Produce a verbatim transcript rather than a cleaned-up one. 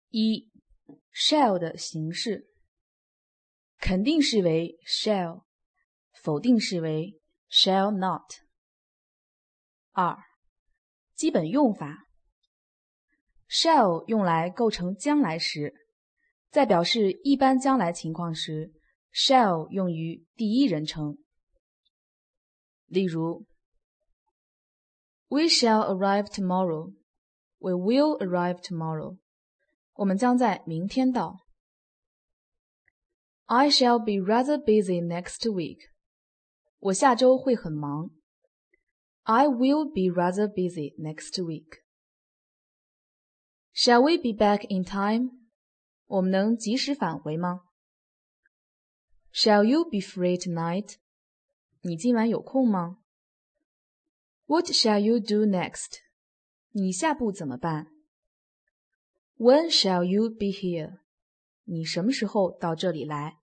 一 shall 的形式，肯定式为 shall， 否定式为 shall not。二基本用法， shall 用来构成将来时，在表示一般将来情况时 shall 用于第一人称。例如 We shall arrive tomorrow. We will arrive tomorrow. 我们将在明天到。I shall be rather busy next week. 我下周会很忙。I will be rather busy next week. Shall we be back in time? 我们能及时返回吗？ Shall you be free tonight? 你今晚有空吗？ What shall you do next? 你下步怎么办？ When shall you be here? 你什么时候到这里来？